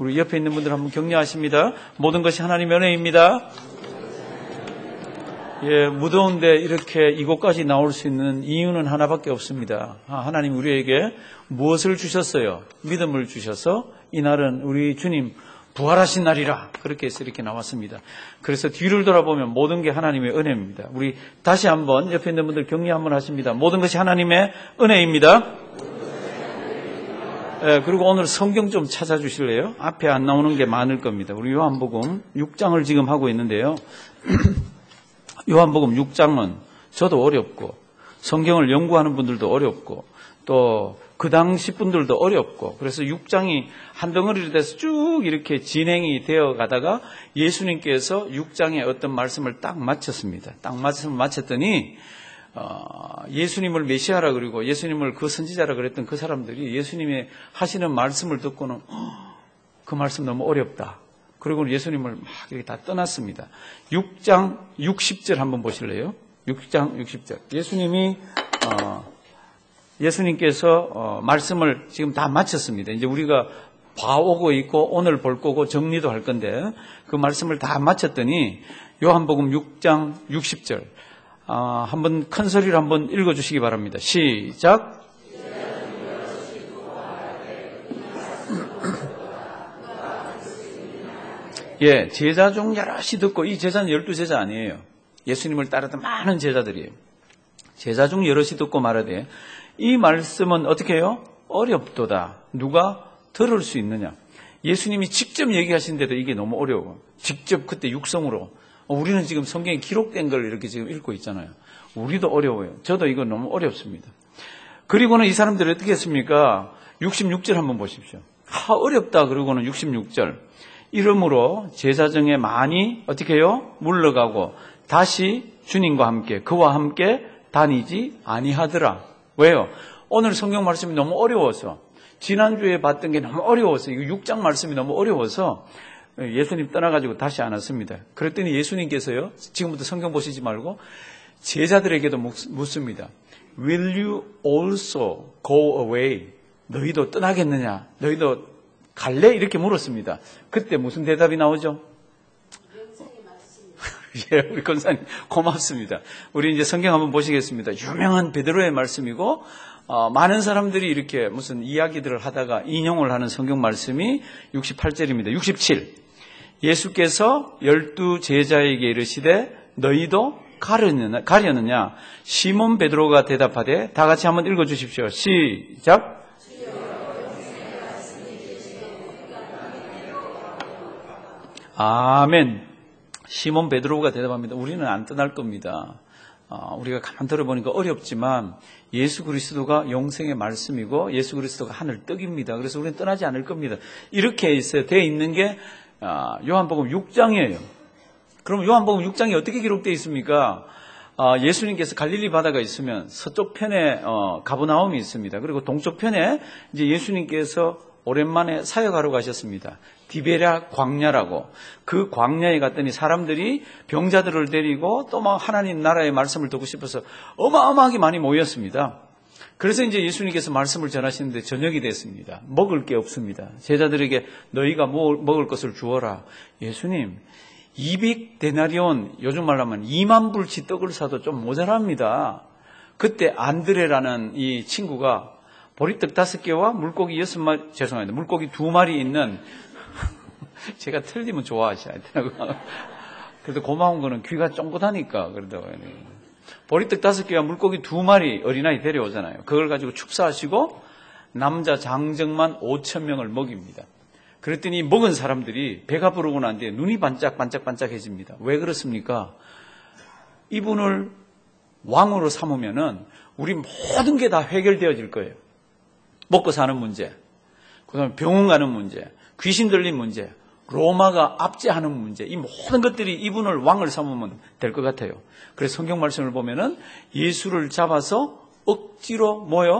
우리 옆에 있는 분들 한번 격려하십니다. 모든 것이 하나님의 은혜입니다. 예, 무더운데 이렇게 이곳까지 나올 수 있는 이유는 하나밖에 없습니다. 하나님 우리에게 무엇을 주셨어요? 믿음을 주셔서 이날은 우리 주님 부활하신 날이라 그렇게 해서 이렇게 나왔습니다. 그래서 뒤를 돌아보면 모든 게 하나님의 은혜입니다. 우리 다시 한번 옆에 있는 분들 격려 한번 하십니다. 모든 것이 하나님의 은혜입니다. 예, 그리고 오늘 성경 좀 찾아주실래요? 앞에 안 나오는 게 많을 겁니다. 우리 요한복음 6장을 지금 하고 있는데요. 요한복음 6장은 저도 어렵고 성경을 연구하는 분들도 어렵고 또 그 당시 분들도 어렵고 그래서 6장이 한 덩어리로 돼서 쭉 이렇게 진행이 되어 가다가 예수님께서 6장에 어떤 말씀을 딱 마쳤습니다. 딱 말씀을 마쳤더니 예수님을 메시아라 그리고 예수님을 그 선지자라 그랬던 그 사람들이 예수님의 하시는 말씀을 듣고는 그 말씀 너무 어렵다. 그리고 예수님을 막 이렇게 다 떠났습니다. 6장 60절 한번 보실래요? 6장 60절. 예수님께서 말씀을 지금 다 마쳤습니다. 이제 우리가 봐오고 있고 오늘 볼 거고 정리도 할 건데 그 말씀을 다 마쳤더니 요한복음 6장 60절 한번 큰 소리로 한번 읽어주시기 바랍니다. 시작. 예, 제자 중 여럿이 듣고 이 제자는 12제자 아니에요. 예수님을 따르던 많은 제자들이에요. 제자 중 여럿이 듣고 말하되 이 말씀은 어떻게 해요? 어렵도다. 누가 들을 수 있느냐? 예수님이 직접 얘기하시는데도 이게 너무 어려워. 직접 그때 육성으로. 우리는 지금 성경에 기록된 걸 이렇게 지금 읽고 있잖아요. 우리도 어려워요. 저도 이거 너무 어렵습니다. 그리고는 이 사람들이 어떻게 했습니까? 66절 한번 보십시오. 어렵다. 그러고는 66절. 이러므로 제자 중에 많이 어떻게 해요? 물러가고 다시 주님과 함께 그와 함께 다니지 아니하더라. 왜요? 오늘 성경 말씀이 너무 어려워서 지난주에 봤던 게 너무 어려워서 이거 6장 말씀이 너무 어려워서 예수님 떠나가지고 다시 안 왔습니다. 그랬더니 예수님께서요. 지금부터 성경 보시지 말고 제자들에게도 묻습니다. Will you also go away? 너희도 떠나겠느냐? 너희도 갈래? 이렇게 물었습니다. 그때 무슨 대답이 나오죠? 예, 우리 권사님 고맙습니다. 우리 이제 성경 한번 보시겠습니다. 유명한 베드로의 말씀이고 많은 사람들이 이렇게 무슨 이야기들을 하다가 인용을 하는 성경 말씀이 68절입니다. 67. 예수께서 12 제자에게 이르시되 너희도 가려느냐? 시몬 베드로가 대답하되 다 같이 한번 읽어주십시오. 시작. 아멘. 시몬 베드로가 대답합니다. 우리는 안 떠날 겁니다. 우리가 가만 들어보니까 어렵지만 예수 그리스도가 영생의 말씀이고 예수 그리스도가 하늘 떡입니다. 그래서 우리는 떠나지 않을 겁니다. 이렇게 되어 있는 게 요한복음 6장이에요. 그럼 요한복음 6장이 어떻게 기록되어 있습니까? 예수님께서 갈릴리 바다가 있으면 서쪽 편에 가버나움이 있습니다. 그리고 동쪽 편에 이제 예수님께서 오랜만에 사역하러 가셨습니다. 디베랴 광야라고. 그 광야에 갔더니 사람들이 병자들을 데리고 또 막 하나님 나라의 말씀을 듣고 싶어서 어마어마하게 많이 모였습니다. 그래서 이제 예수님께서 말씀을 전하시는데 저녁이 됐습니다. 먹을 게 없습니다. 제자들에게 너희가 먹을 것을 주어라. 예수님 200데나리온 요즘 말로 하면 2만 불치 떡을 사도 좀 모자랍니다. 그때 안드레라는 이 친구가 보리떡 5개와 물고기 6마리, 죄송합니다. 물고기 2마리 있는, 제가 틀리면 좋아하셔야 되나요? 그래도 고마운 거는 귀가 쫑긋하니까, 그러다가. 보리떡 5개와 물고기 2마리 어린아이 데려오잖아요. 그걸 가지고 축사하시고, 남자 장정만 5,000명을 먹입니다. 그랬더니 먹은 사람들이 배가 부르고 난 뒤에 눈이 반짝반짝해집니다. 왜 그렇습니까? 이분을 왕으로 삼으면은 우리 모든 게 다 해결되어질 거예요. 먹고 사는 문제, 그다음에 병원 가는 문제, 귀신 들린 문제, 로마가 압제하는 문제, 이 모든 것들이 이분을 왕을 삼으면 될 것 같아요. 그래서 성경 말씀을 보면은 예수를 잡아서 억지로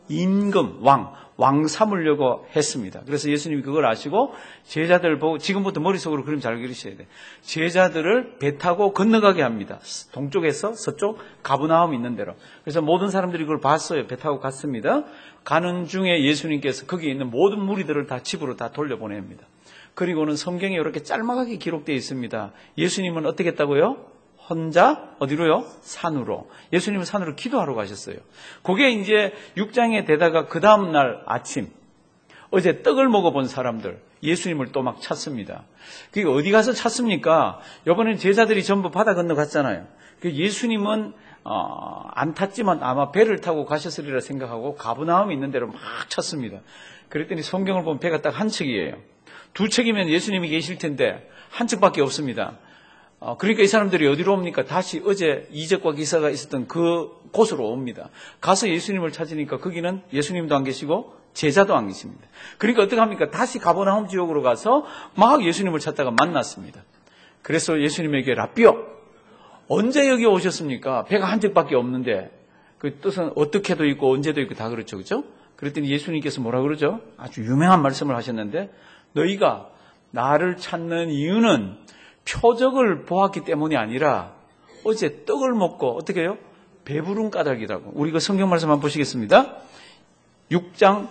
임금, 왕 삼으려고 했습니다. 그래서 예수님이 그걸 아시고 제자들 보고, 지금부터 머릿속으로 그림 잘 그리셔야 돼요. 제자들을 배 타고 건너가게 합니다. 동쪽에서 서쪽 가브나움 있는 데로. 그래서 모든 사람들이 그걸 봤어요. 배 타고 갔습니다. 가는 중에 예수님께서 거기에 있는 모든 무리들을 다 집으로 다 돌려보냅니다. 그리고는 성경에 이렇게 짤막하게 기록되어 있습니다. 예수님은 어떻게 했다고요? 혼자 어디로요? 산으로. 예수님은 산으로 기도하러 가셨어요. 그게 이제 6장에 되다가 그 다음 날 아침, 어제 떡을 먹어본 사람들 예수님을 또 막 찾습니다. 그게 어디 가서 찾습니까? 이번엔 제자들이 전부 바다 건너갔잖아요. 예수님은 안 탔지만 아마 배를 타고 가셨으리라 생각하고 가브나움이 있는 데로 막 찾습니다. 그랬더니 성경을 보면 배가 딱 한 척이에요. 두 척이면 예수님이 계실 텐데 한 척밖에 없습니다. 그러니까 이 사람들이 어디로 옵니까? 다시 어제 이적과 기사가 있었던 그 곳으로 옵니다. 가서 예수님을 찾으니까 거기는 예수님도 안 계시고 제자도 안 계십니다. 그러니까 어떻게 합니까? 다시 가버나움 지역으로 가서 막 예수님을 찾다가 만났습니다. 그래서 예수님에게 라삐요, 언제 여기 오셨습니까? 배가 한 척밖에 없는데. 그 뜻은 어떻게도 있고 언제도 있고 다 그렇죠. 그렇죠? 그랬더니 예수님께서 뭐라 그러죠? 아주 유명한 말씀을 하셨는데, 너희가 나를 찾는 이유는 표적을 보았기 때문이 아니라 어제 떡을 먹고 어떻게 해요? 배부른 까닭이라고. 우리 그 성경 말씀 한번 보시겠습니다. 6장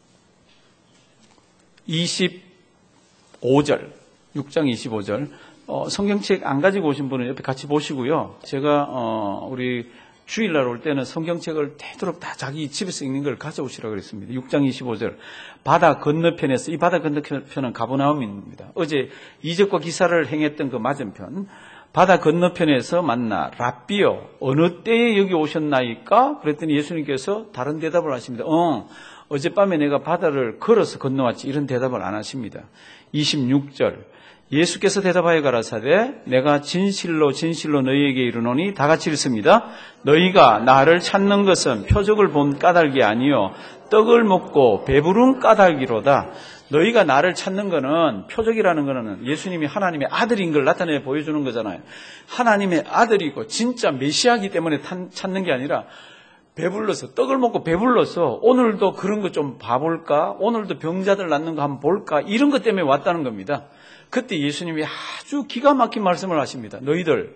25절. 6장 25절. 성경책 안 가지고 오신 분은 옆에 같이 보시고요. 제가 우리 주일날 올 때는 성경책을 되도록 다 자기 집에서 읽는 걸 가져오시라고 그랬습니다. 6장 25절. 바다 건너편에서, 이 바다 건너편은 가버나움입니다. 어제 이적과 기사를 행했던 그 맞은편. 바다 건너편에서 만나 라삐요, 어느 때에 여기 오셨나이까? 그랬더니 예수님께서 다른 대답을 하십니다. 어젯밤에 내가 바다를 걸어서 건너왔지. 이런 대답을 안 하십니다. 26절. 예수께서 대답하여 가라사대 내가 진실로 진실로 너희에게 이르노니, 다 같이 읽습니다. 너희가 나를 찾는 것은 표적을 본 까닭이 아니요 떡을 먹고 배부른 까닭이로다. 너희가 나를 찾는 거는, 표적이라는 거는 예수님이 하나님의 아들인 걸 나타내 보여주는 거잖아요. 하나님의 아들이고 진짜 메시아이기 때문에 찾는 게 아니라 배불러서, 떡을 먹고 배불러서 오늘도 그런 거 좀 봐볼까? 오늘도 병자들 낫는 거 한번 볼까? 이런 것 때문에 왔다는 겁니다. 그때 예수님이 아주 기가 막힌 말씀을 하십니다. 너희들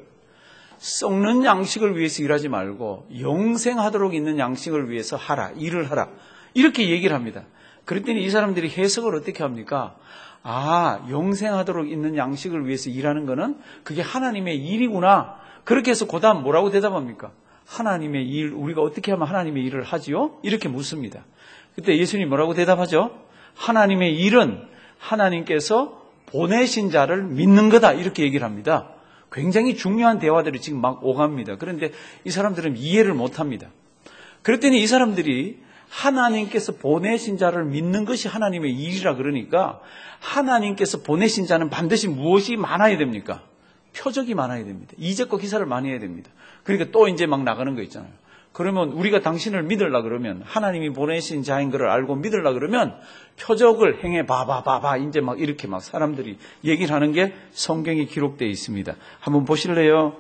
썩는 양식을 위해서 일하지 말고 영생하도록 있는 양식을 위해서 하라, 일을 하라, 이렇게 얘기를 합니다. 그랬더니 이 사람들이 해석을 어떻게 합니까? 영생하도록 있는 양식을 위해서 일하는 거는 그게 하나님의 일이구나. 그렇게 해서 그 다음 뭐라고 대답합니까? 하나님의 일, 우리가 어떻게 하면 하나님의 일을 하지요? 이렇게 묻습니다. 그때 예수님이 뭐라고 대답하죠? 하나님의 일은 하나님께서 보내신 자를 믿는 거다, 이렇게 얘기를 합니다. 굉장히 중요한 대화들이 지금 막 오갑니다. 그런데 이 사람들은 이해를 못합니다. 그랬더니 이 사람들이 하나님께서 보내신 자를 믿는 것이 하나님의 일이라 그러니까, 하나님께서 보내신 자는 반드시 무엇이 많아야 됩니까? 표적이 많아야 됩니다. 이적과 기사를 많이 해야 됩니다. 그러니까 또 이제 막 나가는 거 있잖아요. 그러면 우리가 당신을 믿으려 그러면, 하나님이 보내신 자인 것을 알고 믿으려 그러면 표적을 행해 봐봐 이제 막 이렇게 막 사람들이 얘기를 하는 게 성경에 기록되어 있습니다. 한번 보실래요?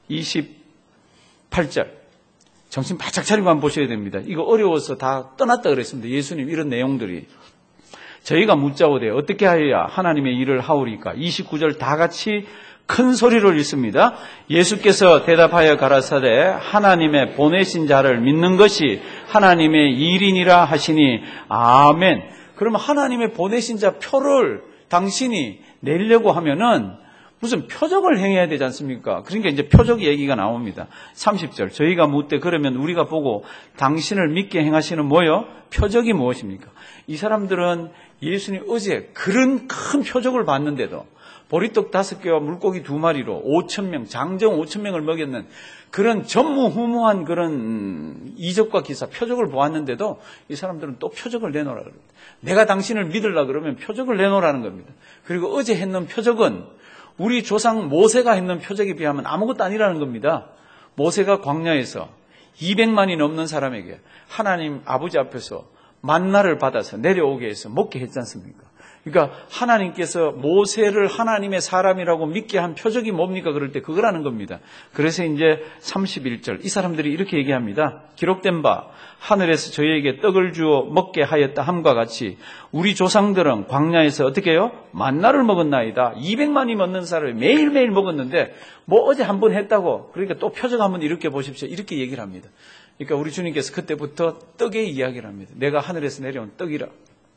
28절. 정신 바짝 차리고 한번 보셔야 됩니다. 이거 어려워서 다 떠났다 그랬습니다. 예수님 이런 내용들이. 저희가 묻자오되 어떻게 하여야 하나님의 일을 하오리까? 29절 다 같이 큰 소리로 읽습니다. 예수께서 대답하여 가라사대 하나님의 보내신 자를 믿는 것이 하나님의 일이니라 하시니 아멘. 그러면 하나님의 보내신 자 표를 당신이 내려고 하면은 무슨 표적을 행해야 되지 않습니까? 그러니까 이제 표적 얘기가 나옵니다. 30절. 저희가 묻되 그러면 우리가 보고 당신을 믿게 행하시는 뭐요? 표적이 무엇입니까? 이 사람들은 예수님 어제 그런 큰 표적을 봤는데도, 보리떡 5개와 물고기 2마리로 5,000명, 장정 5,000명을 먹였는 그런 전무후무한 그런 이적과 기사, 표적을 보았는데도 이 사람들은 또 표적을 내놓으라 그럽니다. 내가 당신을 믿으려고 그러면 표적을 내놓으라는 겁니다. 그리고 어제 했는 표적은 우리 조상 모세가 했는 표적에 비하면 아무것도 아니라는 겁니다. 모세가 광야에서 200만이 넘는 사람에게 하나님 아버지 앞에서 만나를 받아서 내려오게 해서 먹게 했지 않습니까? 그러니까 하나님께서 모세를 하나님의 사람이라고 믿게 한 표적이 뭡니까? 그럴 때 그거라는 겁니다. 그래서 이제 31절 이 사람들이 이렇게 얘기합니다. 기록된 바 하늘에서 저희에게 떡을 주어 먹게 하였다 함과 같이 우리 조상들은 광야에서 어떻게 해요? 만나를 먹었나이다. 200만이 먹는 쌀을 매일매일 먹었는데 뭐 어제 한 번 했다고 그러니까 또 표적 한번 이렇게 보십시오. 이렇게 얘기를 합니다. 그러니까 우리 주님께서 그때부터 떡의 이야기를 합니다. 내가 하늘에서 내려온 떡이라.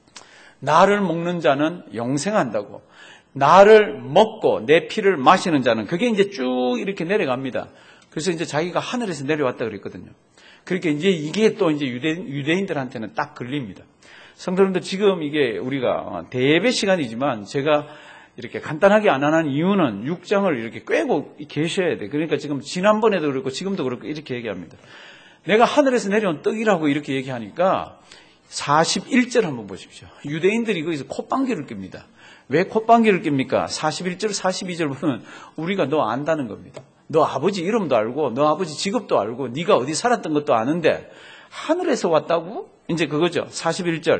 나를 먹는 자는 영생한다고. 나를 먹고 내 피를 마시는 자는 그게 이제 쭉 이렇게 내려갑니다. 그래서 이제 자기가 하늘에서 내려왔다 그랬거든요. 그러니까 이제 이게 또 이제 유대인들한테는 딱 걸립니다. 성도님들 지금 이게 우리가 대예배 시간이지만 제가 이렇게 간단하게 안 하는 이유는 6장을 이렇게 꿰고 계셔야 돼. 그러니까 지금 지난번에도 그렇고 지금도 그렇고 이렇게 얘기합니다. 내가 하늘에서 내려온 떡이라고 이렇게 얘기하니까 41절 한번 보십시오. 유대인들이 거기서 콧방귀를 낍니다. 왜 콧방귀를 낍니까? 41절, 42절 보면 우리가 너 안다는 겁니다. 너 아버지 이름도 알고 너 아버지 직업도 알고 네가 어디 살았던 것도 아는데 하늘에서 왔다고? 이제 그거죠. 41절.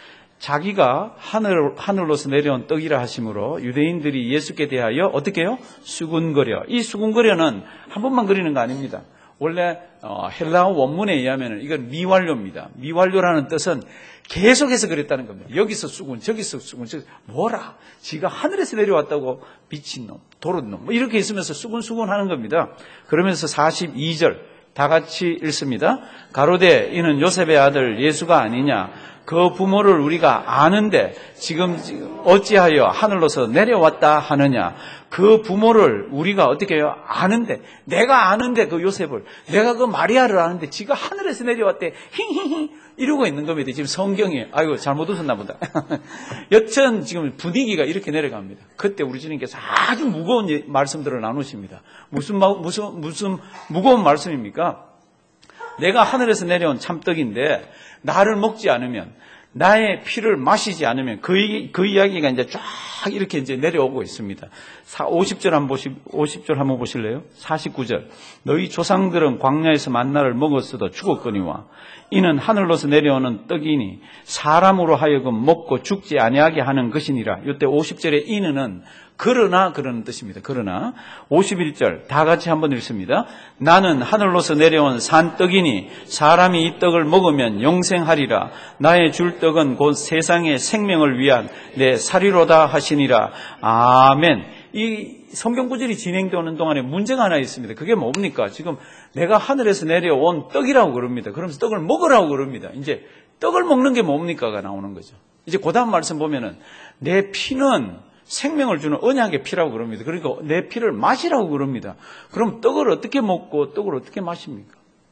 자기가 하늘로서 내려온 떡이라 하심으로 유대인들이 예수께 대하여 어떻게 해요? 수군거려. 이 수군거려는 한 번만 그리는 거 아닙니다. 원래 헬라어 원문에 의하면 이건 미완료입니다. 미완료라는 뜻은 계속해서 그랬다는 겁니다. 여기서 수군, 저기서 수군, 뭐라? 지가 하늘에서 내려왔다고 미친놈, 도른놈 뭐 이렇게 있으면서 수군수군 하는 겁니다. 그러면서 42절 다 같이 읽습니다. 가로되 이는 요셉의 아들 예수가 아니냐? 그 부모를 우리가 아는데 지금 어찌하여 하늘로서 내려왔다 하느냐? 그 부모를 우리가 어떻게 해요? 아는데, 내가 아는데 그 요셉을, 내가 그 마리아를 아는데 지가 하늘에서 내려왔대 힝힝히 이러고 있는 겁니다. 지금 성경에 아이고 잘못 웃었나 보다. 여튼 지금 분위기가 이렇게 내려갑니다. 그때 우리 주님께서 아주 무거운 말씀들을 나누십니다. 무슨 무거운 말씀입니까? 내가 하늘에서 내려온 참떡인데 나를 먹지 않으면, 나의 피를 마시지 않으면 그 이야기가 이제 쫙 이렇게 이제 내려오고 있습니다. 50절 한번 보실래요? 49절. 너희 조상들은 광야에서 만나를 먹었어도 죽었거니와 이는 하늘로서 내려오는 떡이니 사람으로 하여금 먹고 죽지 아니하게 하는 것이니라. 이때 50절의 이는 그러나 그러는 뜻입니다. 그러나 51절 다 같이 한번 읽습니다. 나는 하늘로서 내려온 산떡이니 사람이 이 떡을 먹으면 영생하리라. 나의 줄 떡은 곧 세상의 생명을 위한 내 살이로다 하시니라. 아멘. 이 성경 구절이 진행되는 동안에 문제가 하나 있습니다. 그게 뭡니까? 지금 내가 하늘에서 내려온 떡이라고 그럽니다. 그러면서 떡을 먹으라고 그럽니다. 이제 떡을 먹는 게 뭡니까가 나오는 거죠. 이제 그 다음 말씀 보면은 내 피는 생명을 주는 언약의 피라고 그럽니다. 그러니까 내 피를 마시라고 그럽니다. 그럼 떡을 어떻게 먹고 떡을 어떻게 마십니까?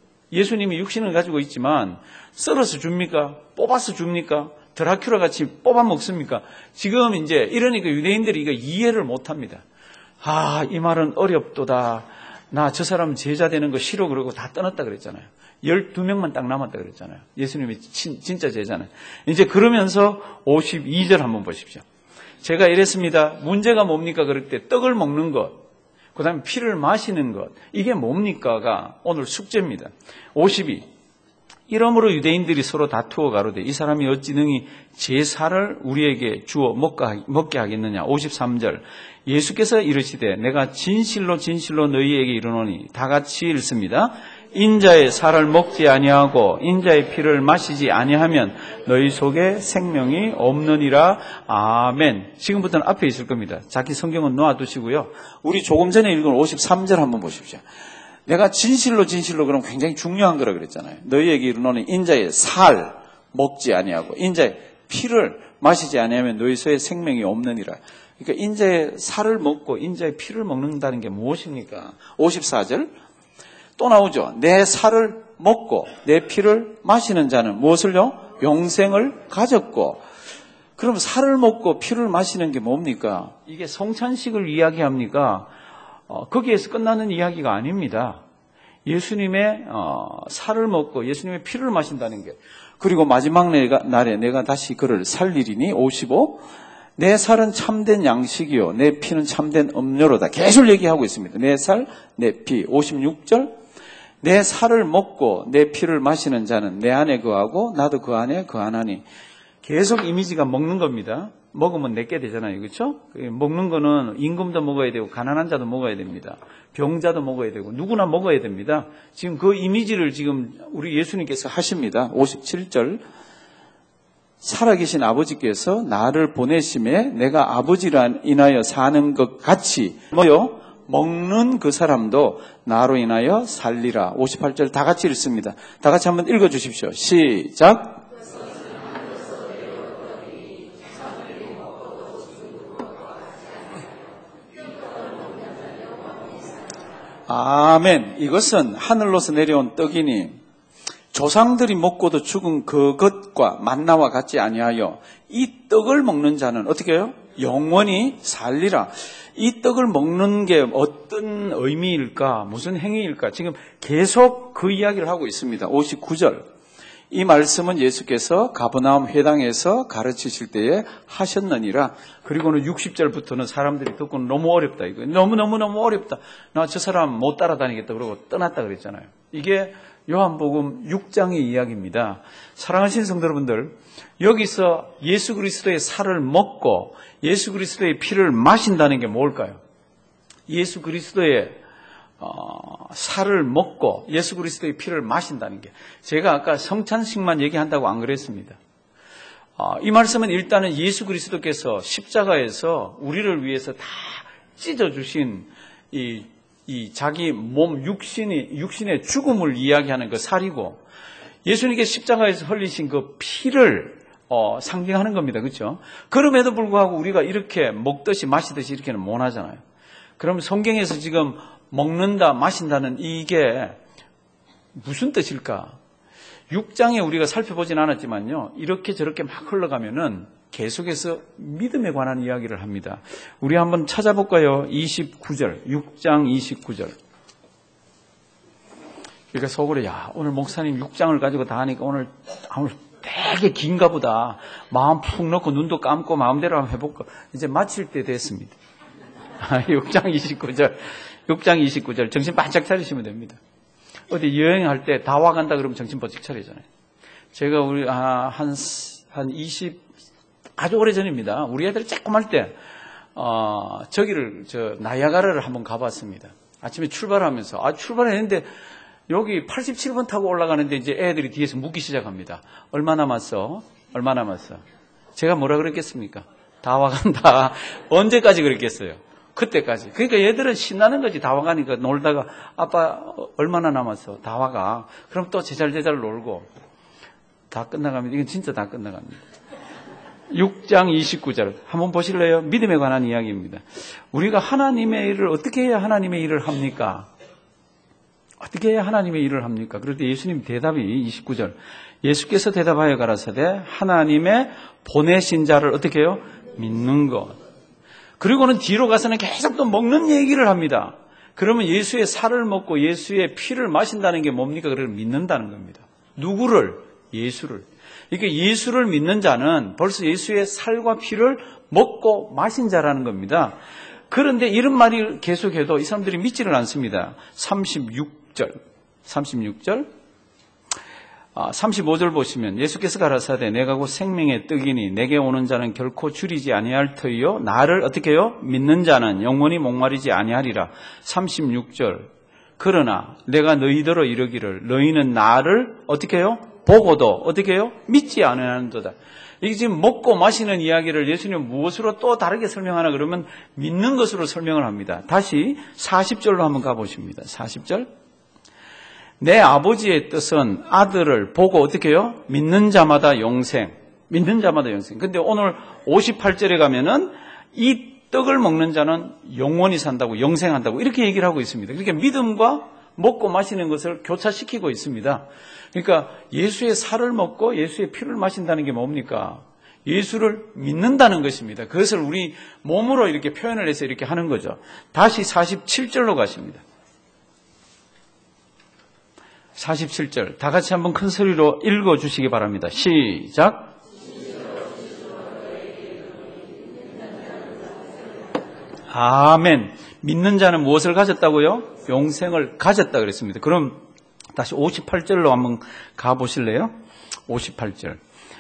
예수님이 육신을 가지고 있지만 썰어서 줍니까? 뽑아서 줍니까? 드라큘라 같이 뽑아 먹습니까? 지금 이제 이러니까 유대인들이 이거 이해를 못 합니다. 아, 이 말은 어렵도다. 나 저 사람 제자 되는 거 싫어 그러고 다 떠났다 그랬잖아요. 12명만 딱 남았다 그랬잖아요. 예수님이 진짜 제자는. 이제 그러면서 52절 한번 보십시오. 제가 이랬습니다. 문제가 뭡니까? 그럴 때 떡을 먹는 것, 그 다음에 피를 마시는 것, 이게 뭡니까가 오늘 숙제입니다. 52. 이러므로 유대인들이 서로 다투어 가로되 이 사람이 어찌 능히 제사를 우리에게 주어 먹게 하겠느냐. 53절. 예수께서 이르시되 내가 진실로 진실로 너희에게 이르노니 다 같이 읽습니다. 인자의 살을 먹지 아니하고 인자의 피를 마시지 아니하면 너희 속에 생명이 없느니라. 아멘. 지금부터는 앞에 있을 겁니다. 자기 성경은 놓아두시고요. 우리 조금 전에 읽은 53절 한번 보십시오. 내가 진실로 진실로 그러면 굉장히 중요한 거라 그랬잖아요. 너희에게 이르노니 인자의 살 먹지 아니하고 인자의 피를 마시지 아니하면 너희 속에 생명이 없느니라. 그러니까 인자의 살을 먹고 인자의 피를 먹는다는 게 무엇입니까? 54절 또 나오죠. 내 살을 먹고 내 피를 마시는 자는 무엇을요? 영생을 가졌고. 그럼 살을 먹고 피를 마시는 게 뭡니까? 이게 성찬식을 이야기합니까? 거기에서 끝나는 이야기가 아닙니다. 예수님의 살을 먹고 예수님의 피를 마신다는 게. 그리고 마지막 날에 내가 다시 그를 살리리니 55. 내 살은 참된 양식이요 내 피는 참된 음료로다. 계속 얘기하고 있습니다. 내 살, 내 피. 56절. 내 살을 먹고 내 피를 마시는 자는 내 안에 거하고 나도 그 안에 거하나니. 계속 이미지가 먹는 겁니다. 먹으면 내게 되잖아요. 그렇죠? 먹는 거는 임금도 먹어야 되고 가난한 자도 먹어야 됩니다. 병자도 먹어야 되고 누구나 먹어야 됩니다. 지금 그 이미지를 지금 우리 예수님께서 하십니다. 57절. 살아계신 아버지께서 나를 보내심에 내가 아버지로 인하여 사는 것 같이 뭐요? 먹는 그 사람도 나로 인하여 살리라. 58절 다 같이 읽습니다. 다 같이 한번 읽어주십시오. 시작. 아멘. 이것은 하늘로서 내려온 떡이니 조상들이 먹고도 죽은 그것과 만나와 같지 아니하여 이 떡을 먹는 자는 어떻게 해요? 영원히 살리라. 이 떡을 먹는 게 어떤 의미일까? 무슨 행위일까? 지금 계속 그 이야기를 하고 있습니다. 59절. 이 말씀은 예수께서 가버나움 회당에서 가르치실 때에 하셨느니라. 그리고는 60절부터는 사람들이 듣고는 너무 어렵다. 이거 너무 어렵다. 나 저 사람 못 따라다니겠다. 그러고 떠났다 그랬잖아요. 이게 요한복음 6장의 이야기입니다. 사랑하시는 성도 여러분들, 여기서 예수 그리스도의 살을 먹고 예수 그리스도의 피를 마신다는 게 뭘까요? 예수 그리스도의 살을 먹고 예수 그리스도의 피를 마신다는 게, 제가 아까 성찬식만 얘기한다고 안 그랬습니다. 이 말씀은 일단은 예수 그리스도께서 십자가에서 우리를 위해서 다 찢어주신 이 자기 몸 육신의 죽음을 이야기하는 그 살이고, 예수님께 십자가에서 흘리신 그 피를 상징하는 겁니다. 그렇죠? 그럼에도 불구하고 우리가 이렇게 먹듯이 마시듯이 이렇게는 못 하잖아요. 그럼 성경에서 지금 먹는다, 마신다는 이게 무슨 뜻일까? 6장에 우리가 살펴보진 않았지만요, 이렇게 저렇게 막 흘러가면은 계속해서 믿음에 관한 이야기를 합니다. 우리 한번 찾아볼까요? 29절, 6장 29절. 그러니까 속으로, 야, 오늘 목사님 6장을 가지고 다 하니까 오늘 되게 긴가 보다. 마음 푹 넣고 눈도 감고 마음대로 한번 해볼까. 이제 마칠 때 됐습니다. 6장 29절. 6장 29절. 정신 바짝 차리시면 됩니다. 어디 여행할 때 다 와간다 그러면 정신 바짝 차리잖아요. 제가 우리 한 20, 아주 오래 전입니다. 우리 애들 조그만 때 나이아가라를 한번 가봤습니다. 아침에 출발하면서 출발했는데 여기 87번 타고 올라가는데 이제 애들이 뒤에서 묻기 시작합니다. 얼마 남았어? 제가 뭐라 그랬겠습니까? 다 와간다. 언제까지 그랬겠어요? 그때까지. 그러니까 얘들은 신나는 거지. 다 와가니까 놀다가 아빠 얼마나 남았어? 다 와가. 그럼 또 제잘제잘 놀고 다 끝나갑니다. 이건 진짜 다 끝나갑니다. 6장 29절 한번 보실래요? 믿음에 관한 이야기입니다. 우리가 하나님의 일을 어떻게 해야 하나님의 일을 합니까? 어떻게 해야 하나님의 일을 합니까? 그럴 때 예수님 대답이 29절. 예수께서 대답하여 가라사대 하나님의 보내신 자를 어떻게 해요? 믿는 것. 그리고는 뒤로 가서는 계속 또 먹는 얘기를 합니다. 그러면 예수의 살을 먹고 예수의 피를 마신다는 게 뭡니까? 그걸 믿는다는 겁니다. 누구를? 예수를. 그러니까 예수를 믿는 자는 벌써 예수의 살과 피를 먹고 마신 자라는 겁니다. 그런데 이런 말이 계속해도 이 사람들이 믿지를 않습니다. 36절, 35절 보시면 예수께서 가라사대 내가 곧 생명의 떡이니 내게 오는 자는 결코 줄이지 아니할 터이요 나를 어떻게 해요? 믿는 자는 영원히 목마르지 아니하리라. 36절 그러나 내가 너희더러 이르기를 너희는 나를 어떻게 해요? 보고도 어떻게 해요? 믿지 않으는도다. 이게 지금 먹고 마시는 이야기를 예수님은 무엇으로 또 다르게 설명하나 그러면 믿는 것으로 설명을 합니다. 다시 40절로 한번 가보십니다. 40절. 내 아버지의 뜻은 아들을 보고 어떻게 해요? 믿는 자마다 영생. 믿는 자마다 영생. 근데 오늘 58절에 가면은 이 떡을 먹는 자는 영원히 산다고, 영생한다고 이렇게 얘기를 하고 있습니다. 그러니까 믿음과 먹고 마시는 것을 교차시키고 있습니다. 그러니까 예수의 살을 먹고 예수의 피를 마신다는 게 뭡니까? 예수를 믿는다는 것입니다. 그것을 우리 몸으로 이렇게 표현을 해서 이렇게 하는 거죠. 다시 47절로 가십니다. 47절 다 같이 한번 큰 소리로 읽어주시기 바랍니다. 시작. 아멘. 믿는 자는 무엇을 가졌다고요? 영생을 가졌다 그랬습니다. 그럼 다시 58절로 한번 가보실래요? 58절.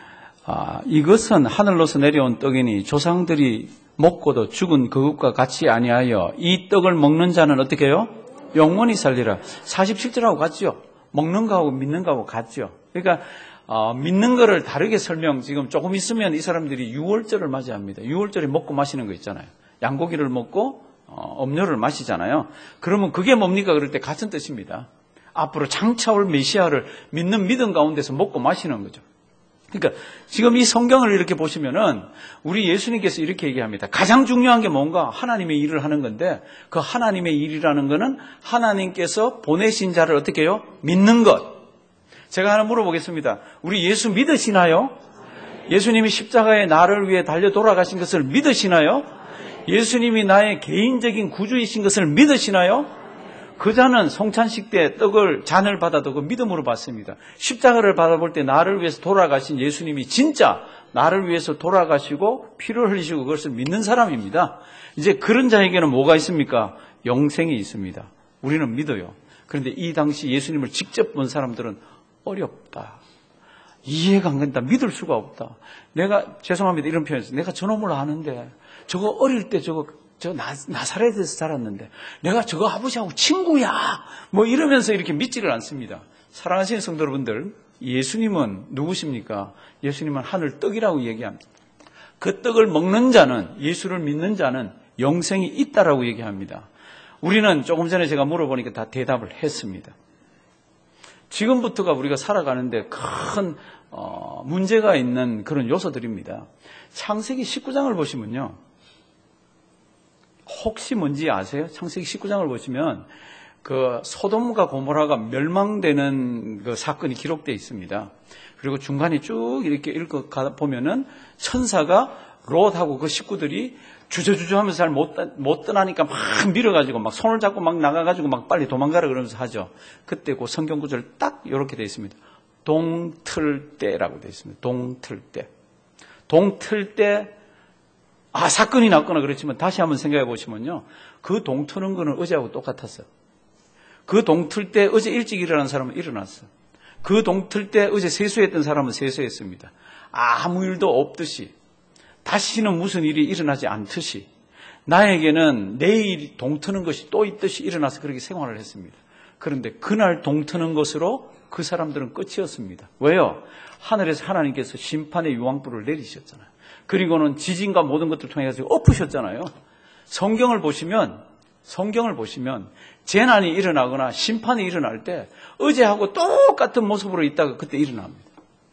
이것은 하늘로서 내려온 떡이니 조상들이 먹고도 죽은 그것과 같이 아니하여 이 떡을 먹는 자는 어떻게 해요? 영원히 살리라. 47절하고 같죠? 먹는 거하고 믿는 거하고 같죠? 그러니까 믿는 거를 다르게 지금 조금 있으면 이 사람들이 유월절을 맞이합니다. 유월절에 먹고 마시는 거 있잖아요. 양고기를 먹고 음료를 마시잖아요. 그러면 그게 뭡니까? 그럴 때 같은 뜻입니다. 앞으로 장차 올 메시아를 믿는 믿음 가운데서 먹고 마시는 거죠. 그러니까 지금 이 성경을 이렇게 보시면은 우리 예수님께서 이렇게 얘기합니다. 가장 중요한 게 뭔가? 하나님의 일을 하는 건데 그 하나님의 일이라는 거는 하나님께서 보내신 자를 어떻게 해요? 믿는 것. 제가 하나 물어보겠습니다. 우리 예수 믿으시나요? 예수님이 십자가에 나를 위해 달려 돌아가신 것을 믿으시나요? 예수님이 나의 개인적인 구주이신 것을 믿으시나요? 그 자는 성찬식 때 잔을 받아도 그 믿음으로 받습니다. 십자가를 받아볼 때 나를 위해서 돌아가신 예수님이 진짜 나를 위해서 돌아가시고 피를 흘리시고 그것을 믿는 사람입니다. 이제 그런 자에게는 뭐가 있습니까? 영생이 있습니다. 우리는 믿어요. 그런데 이 당시 예수님을 직접 본 사람들은 어렵다. 이해가 안 간다. 믿을 수가 없다. 죄송합니다. 이런 표현이었어요. 내가 저놈을 아는데 저거 어릴 때 저 나사렛에서 자랐는데 내가 저거 아버지하고 친구야 뭐 이러면서 이렇게 믿지를 않습니다. 사랑하시는 성도 여러분들, 예수님은 누구십니까? 예수님은 하늘 떡이라고 얘기합니다. 그 떡을 먹는 자는, 예수를 믿는 자는 영생이 있다라고 얘기합니다. 우리는 조금 전에 제가 물어보니까 다 대답을 했습니다. 지금부터가 우리가 살아가는데 큰 문제가 있는 그런 요소들입니다. 창세기 19장을 보시면요, 혹시 뭔지 아세요? 창세기 19장을 보시면 그 소돔과 고모라가 멸망되는 그 사건이 기록되어 있습니다. 그리고 중간에 쭉 이렇게 읽어 보면은 천사가 롯하고 그 식구들이 주저주저 하면서 잘 못 떠나니까 막 밀어가지고 막 손을 잡고 막 나가가지고 막 빨리 도망가라 그러면서 하죠. 그때 그 성경 구절 딱 이렇게 되어 있습니다. 동틀 때라고 되어 있습니다. 동틀 때. 동틀 때 사건이 났거나 그렇지만 다시 한번 생각해 보시면요, 그 동트는 거는 어제하고 똑같았어요. 그 동틀 때 어제 일찍 일어난 사람은 일어났어. 그 동틀 때 어제 세수했던 사람은 세수했습니다. 아무 일도 없듯이, 다시는 무슨 일이 일어나지 않듯이, 나에게는 내일 동트는 것이 또 있듯이 일어나서 그렇게 생활을 했습니다. 그런데 그날 동트는 것으로 그 사람들은 끝이었습니다. 왜요? 하늘에서 하나님께서 심판의 유황불을 내리셨잖아요. 그리고는 지진과 모든 것들을 통해 가지고 엎으셨잖아요. 성경을 보시면 재난이 일어나거나 심판이 일어날 때 어제하고 똑같은 모습으로 있다가 그때 일어납니다.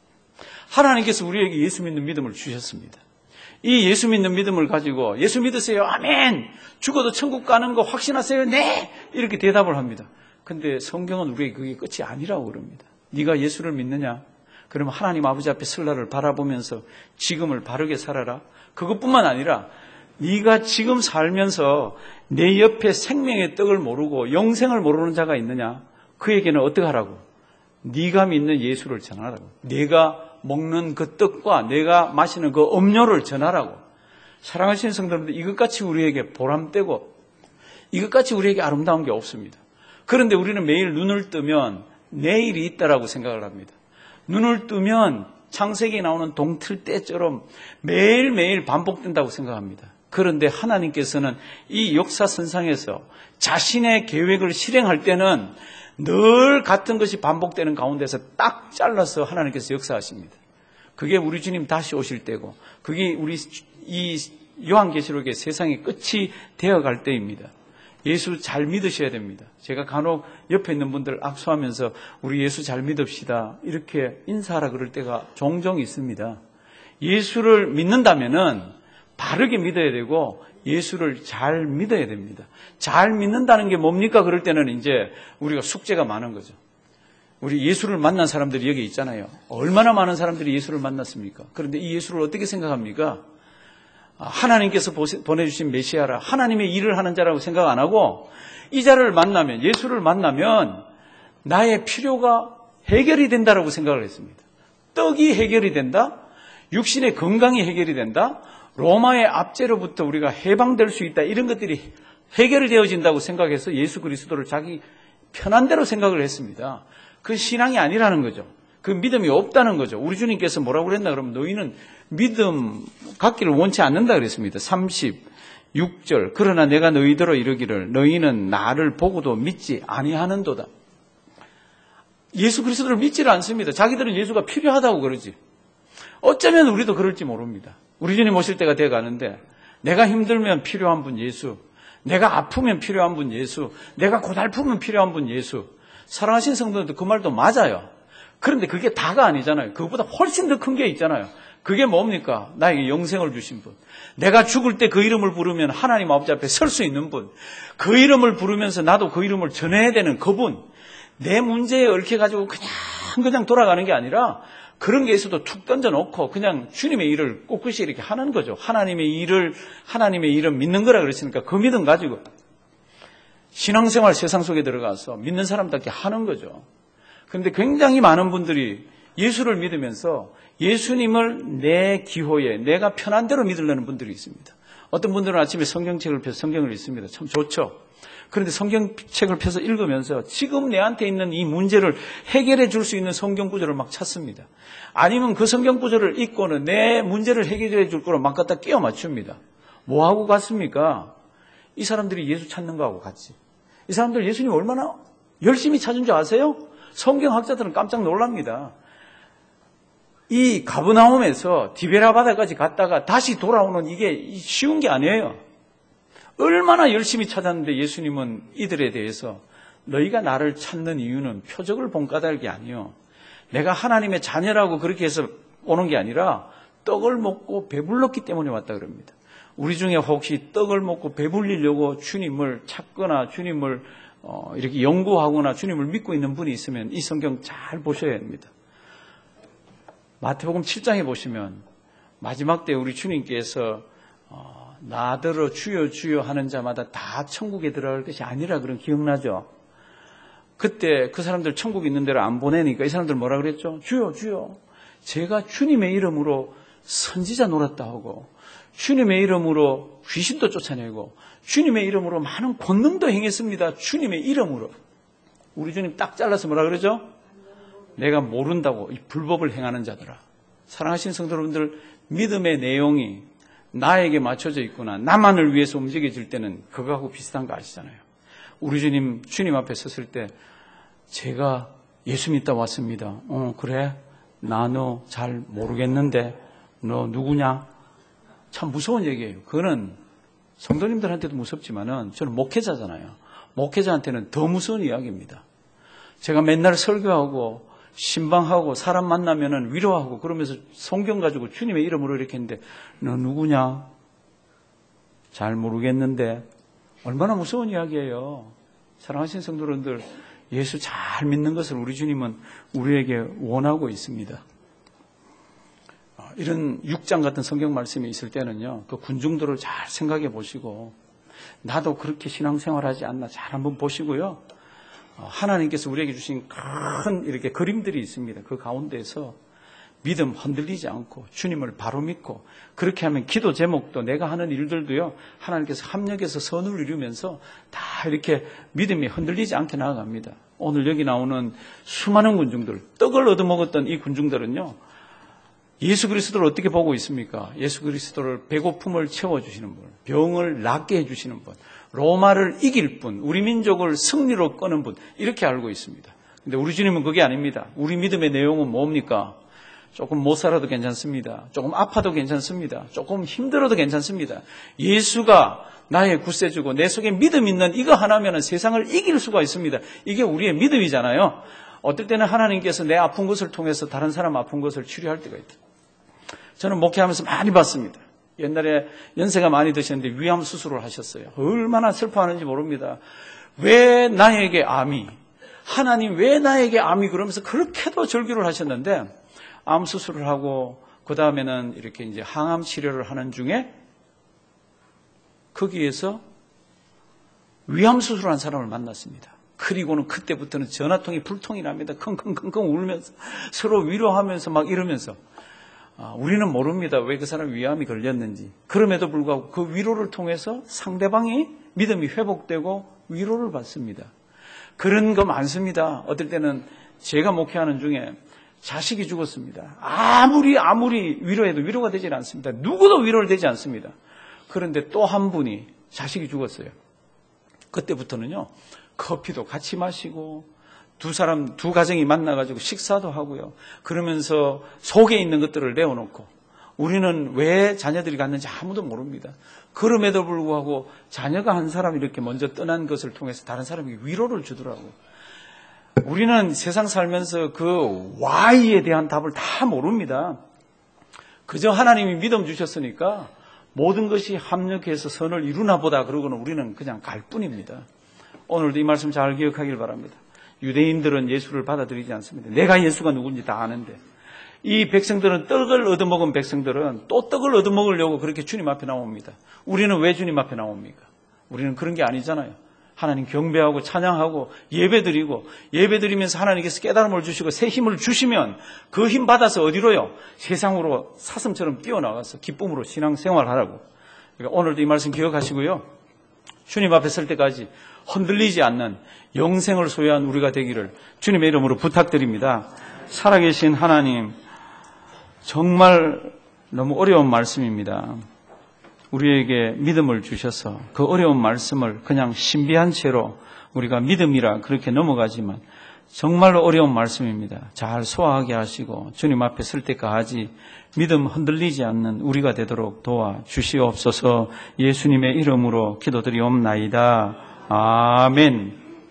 하나님께서 우리에게 예수 믿는 믿음을 주셨습니다. 이 예수 믿는 믿음을 가지고 예수 믿으세요. 아멘. 죽어도 천국 가는 거 확신하세요. 네. 이렇게 대답을 합니다. 근데 성경은 우리에게 그게 끝이 아니라고 그럽니다. 네가 예수를 믿느냐? 그러면 하나님 아버지 앞에 설 날을 바라보면서 지금을 바르게 살아라. 그것뿐만 아니라 네가 지금 살면서 내 옆에 생명의 떡을 모르고 영생을 모르는 자가 있느냐? 그에게는 어떻게 하라고? 네가 믿는 예수를 전하라고. 내가 먹는 그 떡과 내가 마시는 그 음료를 전하라고. 사랑하시는 성도님들, 이것같이 우리에게 보람되고 이것같이 우리에게 아름다운 게 없습니다. 그런데 우리는 매일 눈을 뜨면 내일이 있다라고 생각을 합니다. 눈을 뜨면 창세기에 나오는 동틀 때처럼 매일매일 반복된다고 생각합니다. 그런데 하나님께서는 이 역사선상에서 자신의 계획을 실행할 때는 늘 같은 것이 반복되는 가운데서 딱 잘라서 하나님께서 역사하십니다. 그게 우리 주님 다시 오실 때고, 그게 우리 이 요한계시록의 세상의 끝이 되어갈 때입니다. 예수 잘 믿으셔야 됩니다. 제가 간혹 옆에 있는 분들 악수하면서 우리 예수 잘 믿읍시다 이렇게 인사하라 그럴 때가 종종 있습니다. 예수를 믿는다면은 바르게 믿어야 되고 예수를 잘 믿어야 됩니다. 잘 믿는다는 게 뭡니까? 그럴 때는 이제 우리가 숙제가 많은 거죠. 우리 예수를 만난 사람들이 여기 있잖아요. 얼마나 많은 사람들이 예수를 만났습니까? 그런데 이 예수를 어떻게 생각합니까? 하나님께서 보내주신 메시아라, 하나님의 일을 하는 자라고 생각 안 하고, 이 자를 만나면, 예수를 만나면 나의 필요가 해결이 된다라고 생각을 했습니다. 떡이 해결이 된다? 육신의 건강이 해결이 된다? 로마의 압제로부터 우리가 해방될 수 있다? 이런 것들이 해결이 되어진다고 생각해서 예수 그리스도를 자기 편한 대로 생각을 했습니다. 그 신앙이 아니라는 거죠. 그 믿음이 없다는 거죠. 우리 주님께서 뭐라고 그랬나 그러면 너희는 믿음 갖기를 원치 않는다 그랬습니다. 36절 그러나 내가 너희더러 이르기를 너희는 나를 보고도 믿지 아니하는도다. 예수 그리스도를 믿지를 않습니다. 자기들은 예수가 필요하다고 그러지. 어쩌면 우리도 그럴지 모릅니다. 우리 주님 오실 때가 돼가는데 내가 힘들면 필요한 분 예수, 내가 아프면 필요한 분 예수, 내가 고달프면 필요한 분 예수. 사랑하신 성도들도 그 말도 맞아요. 그런데 그게 다가 아니잖아요. 그것보다 훨씬 더 큰 게 있잖아요. 그게 뭡니까? 나에게 영생을 주신 분. 내가 죽을 때 그 이름을 부르면 하나님 아버지 앞에 설 수 있는 분. 그 이름을 부르면서 나도 그 이름을 전해야 되는 그분. 내 문제에 얽혀가지고 그냥 돌아가는 게 아니라 그런 게 있어도 툭 던져놓고 그냥 주님의 일을 꿋꿋이 이렇게 하는 거죠. 하나님의 일을 믿는 거라 그랬으니까 그 믿음 가지고 신앙생활 세상 속에 들어가서 믿는 사람답게 하는 거죠. 그런데 굉장히 많은 분들이 예수를 믿으면서 예수님을 내 기호에 내가 편한 대로 믿으려는 분들이 있습니다. 어떤 분들은 아침에 성경책을 펴서 성경을 읽습니다. 참 좋죠. 그런데 성경책을 펴서 읽으면서 지금 내한테 있는 이 문제를 해결해 줄 수 있는 성경 구절을 막 찾습니다. 아니면 그 성경 구절을 읽고는 내 문제를 해결해 줄 거로 막 갖다 끼워 맞춥니다. 뭐하고 같습니까? 이 사람들이 예수 찾는 거하고 같이. 이 사람들 예수님 얼마나 열심히 찾은 줄 아세요? 성경학자들은 깜짝 놀랍니다. 이 가브나움에서 디베라 바다까지 갔다가 다시 돌아오는 이게 쉬운 게 아니에요. 얼마나 열심히 찾았는데 예수님은 이들에 대해서 너희가 나를 찾는 이유는 표적을 본 까닭이 아니요. 내가 하나님의 자녀라고 그렇게 해서 오는 게 아니라 떡을 먹고 배불렀기 때문에 왔다 그럽니다. 우리 중에 혹시 떡을 먹고 배불리려고 주님을 찾거나 주님을 이렇게 연구하거나 주님을 믿고 있는 분이 있으면 이 성경 잘 보셔야 합니다. 마태복음 7장에 보시면 마지막 때 우리 주님께서 나더러 주여 주여 하는 자마다 다 천국에 들어갈 것이 아니라 그런 기억나죠? 그때 그 사람들 천국 있는 데로 안 보내니까 이 사람들 뭐라 그랬죠? 주여 주여 제가 주님의 이름으로 선지자 노렸다 하고 주님의 이름으로 귀신도 쫓아내고 주님의 이름으로 많은 권능도 행했습니다. 주님의 이름으로. 우리 주님 딱 잘라서 뭐라 그러죠? 내가 모른다고 이 불법을 행하는 자들아. 사랑하시는 성도 여러분들, 믿음의 내용이 나에게 맞춰져 있구나. 나만을 위해서 움직여질 때는 그거하고 비슷한 거 아시잖아요. 우리 주님 앞에 섰을 때 제가 예수 믿다 왔습니다. 그래? 나 너 잘 모르겠는데 너 누구냐? 참 무서운 얘기예요. 그거는 성도님들한테도 무섭지만은 저는 목회자잖아요. 목회자한테는 더 무서운 이야기입니다. 제가 맨날 설교하고 신방하고 사람 만나면은 위로하고 그러면서 성경 가지고 주님의 이름으로 이렇게 했는데 너 누구냐? 잘 모르겠는데 얼마나 무서운 이야기예요. 사랑하시는 성도님들, 예수 잘 믿는 것을 우리 주님은 우리에게 원하고 있습니다. 이런 6장 같은 성경 말씀이 있을 때는요, 그 군중들을 잘 생각해 보시고 나도 그렇게 신앙생활하지 않나 잘 한번 보시고요. 하나님께서 우리에게 주신 큰 이렇게 그림들이 있습니다. 그 가운데서 믿음 흔들리지 않고 주님을 바로 믿고 그렇게 하면 기도 제목도 내가 하는 일들도요, 하나님께서 합력해서 선을 이루면서 다 이렇게 믿음이 흔들리지 않게 나아갑니다. 오늘 여기 나오는 수많은 군중들, 떡을 얻어먹었던 이 군중들은요, 예수 그리스도를 어떻게 보고 있습니까? 예수 그리스도를 배고픔을 채워주시는 분, 병을 낫게 해주시는 분, 로마를 이길 분, 우리 민족을 승리로 끄는 분, 이렇게 알고 있습니다. 근데 우리 주님은 그게 아닙니다. 우리 믿음의 내용은 뭡니까? 조금 못 살아도 괜찮습니다. 조금 아파도 괜찮습니다. 조금 힘들어도 괜찮습니다. 예수가 나의 구세주고 내 속에 믿음 있는 이거 하나면 세상을 이길 수가 있습니다. 이게 우리의 믿음이잖아요. 어떨 때는 하나님께서 내 아픈 것을 통해서 다른 사람 아픈 것을 치료할 때가 있다. 저는 목회하면서 많이 봤습니다. 옛날에 연세가 많이 드셨는데 위암 수술을 하셨어요. 얼마나 슬퍼하는지 모릅니다. 왜 나에게 암이? 하나님 왜 나에게 암이? 그러면서 그렇게도 절규를 하셨는데 암 수술을 하고 그 다음에는 이렇게 이제 항암 치료를 하는 중에 거기에서 위암 수술한 사람을 만났습니다. 그리고는 그때부터는 전화통이 불통이 납니다. 킁킁킁킁 울면서 서로 위로하면서 막 이러면서 우리는 모릅니다. 왜 그 사람이 위암이 걸렸는지. 그럼에도 불구하고 그 위로를 통해서 상대방이 믿음이 회복되고 위로를 받습니다. 그런 거 많습니다. 어떨 때는 제가 목회하는 중에 자식이 죽었습니다. 아무리 위로해도 위로가 되질 않습니다. 누구도 위로를 되지 않습니다. 그런데 또 한 분이 자식이 죽었어요. 그때부터는요, 커피도 같이 마시고 두 가정이 만나가지고 식사도 하고요. 그러면서 속에 있는 것들을 내어놓고, 우리는 왜 자녀들이 갔는지 아무도 모릅니다. 그럼에도 불구하고 자녀가 한 사람이 이렇게 먼저 떠난 것을 통해서 다른 사람에게 위로를 주더라고요. 우리는 세상 살면서 그 Y에 대한 답을 다 모릅니다. 그저 하나님이 믿음 주셨으니까 모든 것이 합력해서 선을 이루나 보다 그러고는 우리는 그냥 갈 뿐입니다. 오늘도 이 말씀 잘 기억하길 바랍니다. 유대인들은 예수를 받아들이지 않습니다. 내가 예수가 누군지 다 아는데, 이 백성들은 떡을 얻어먹은 백성들은 또 떡을 얻어먹으려고 그렇게 주님 앞에 나옵니다. 우리는 왜 주님 앞에 나옵니까? 우리는 그런 게 아니잖아요. 하나님 경배하고 찬양하고 예배드리면서 하나님께서 깨달음을 주시고 새 힘을 주시면 그 힘 받아서 어디로요? 세상으로 사슴처럼 뛰어나가서 기쁨으로 신앙생활하라고. 그러니까 오늘도 이 말씀 기억하시고요. 주님 앞에 설 때까지 흔들리지 않는 영생을 소유한 우리가 되기를 주님의 이름으로 부탁드립니다. 살아계신 하나님, 정말 너무 어려운 말씀입니다. 우리에게 믿음을 주셔서 그 어려운 말씀을 그냥 신비한 채로 우리가 믿음이라 그렇게 넘어가지만 정말로 어려운 말씀입니다. 잘 소화하게 하시고 주님 앞에 설 때까지 믿음 흔들리지 않는 우리가 되도록 도와주시옵소서. 예수님의 이름으로 기도드리옵나이다. 아멘.